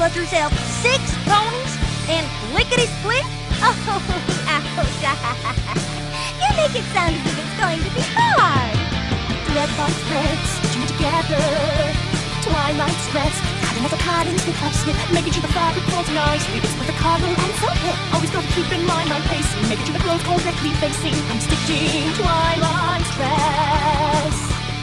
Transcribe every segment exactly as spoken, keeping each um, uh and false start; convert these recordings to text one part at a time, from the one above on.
got yourself six ponies and lickety-split? Oh, ouch. You make it sound as if it's going to be hard. Thread by thread, stitching together. Twilight threads, cutting like a cotton snip by snip, making sure the fabric folds nicely. It's with the collar and silk hip. Always got to keep in line my pacing, making sure the clothes correctly facing. I'm stitching twilight threads.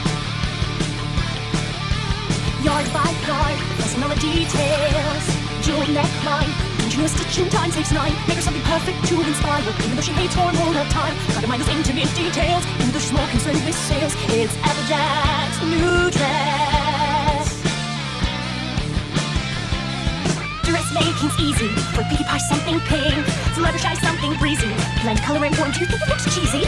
Yard by yard, pressing all the details. Jewel neckline, continuous stitching time saves nine. Make her something perfect to inspire, even though she hates hormonal time. Gotta mind those intimate details, even though she's more concerned with sales. It's Applejack's new dress. Dressmaking's easy, for Pinkie Pie something pink, Fluttershy something breezy, blend color and form, do you think it looks cheesy?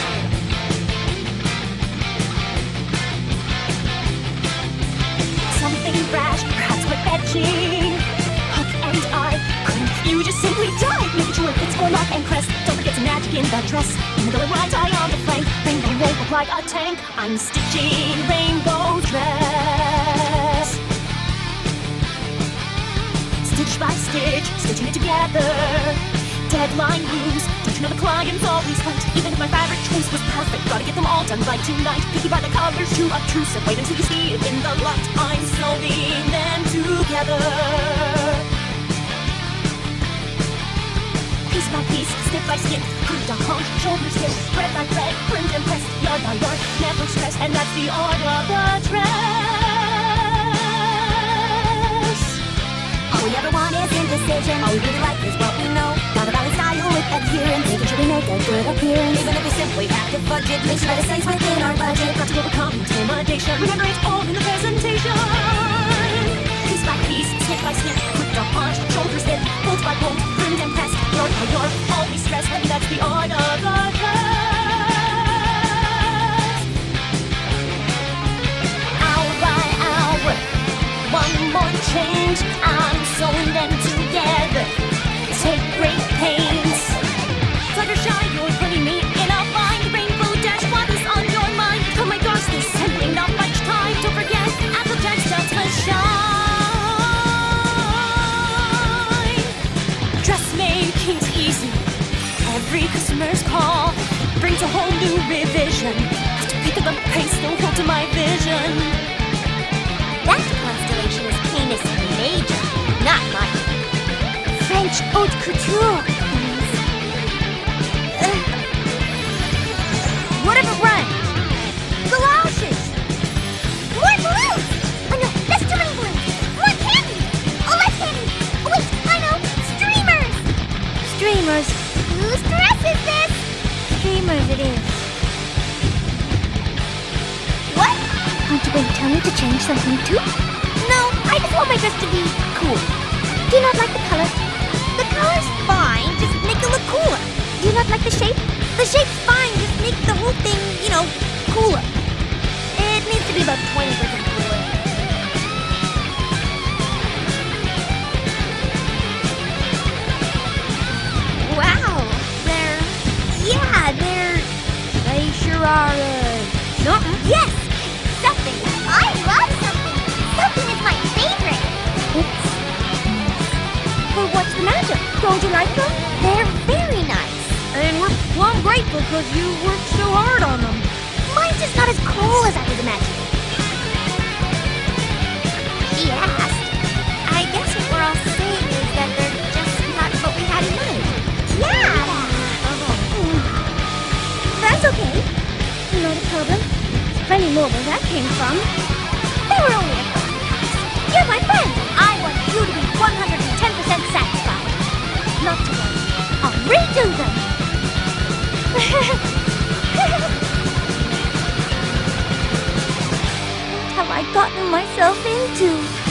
Something brash, perhaps quite fetching. Hook and eye, couldn't you just simply die? Making sure it fits for lock and crest. Don't forget to magic in that dress. In the middle, right eye on the flank. Rainbow won't look like a tank. I'm stitching rainbow dress. Stitch by stitch, stitching it together. Deadline moves, don't you know the client's always right? Even if my fabric choice was perfect, gotta get them all done right tonight. Picky by the colors, too obtrusive. Wait until you see it in the light. I'm sewing them together. Piece by piece, step by step, hook down honk, shoulder stitch, thread by thread, print and press, yard by yard, never stress, and that's the art of the dress. All we ever want is indecision. All we really like is what we know. Gotta balance style with adherence, making sure we make a good appearance. Even if we simply have to budget, make sure that it stays within our budget. Not to overcome intimidation. Remember, it's all in the presentation. Piece by piece, snip by snip, hook down punch, shoulder snip, bolt by bolt, print and press, yard by yard, always stress, and that's the art of the dress. Hour by hour, one more change, I'm sewing them together. Take great pains. Fluttershy, you're putting me in a bind. Rainbow Dash, what is on your mind? Oh my gosh, there's simply not much time. Don't forget, Applejack's does to shine. Dressmaking's easy. Every customer's call brings a whole new revision. Have to pick up the pace, don't hold to my vision. That constellation is Canis Major, not mine. French haute couture. Uh, whatever rhymes. Galoshes. More balloons! Oh no, that's too many balloons. More candy! Oh, less candy! Oh wait, I know! Streamers! Streamers. Whose dress is this? Streamers it is. What? Want to wait, tell me to change something too? No, I just want my dress to be cool. Do you not like the color? The color's fine, just make it look cooler. Do you not like the shape? The shape's fine, just make the whole thing, you know, cooler. It needs to be about twenty percent cooler. Wow. They're... Yeah, they're... They sure are, uh... something. Yes! Something! I love something! Something is my favorite! Well, what's the matter? Don't you like them? They're very nice. And we're plumb grateful because you worked so hard on them. Mine's just not as cool as I was imagining. She asked. I guess what we're all saying is that they're just not what we had in mind. Yeah! That's okay. Not a problem. Plenty more where that came from. They were only a couple of times. You're my friend. I want you to be one hundred ten percent satisfied. Not to worry. I'll redo them. What have I gotten myself into?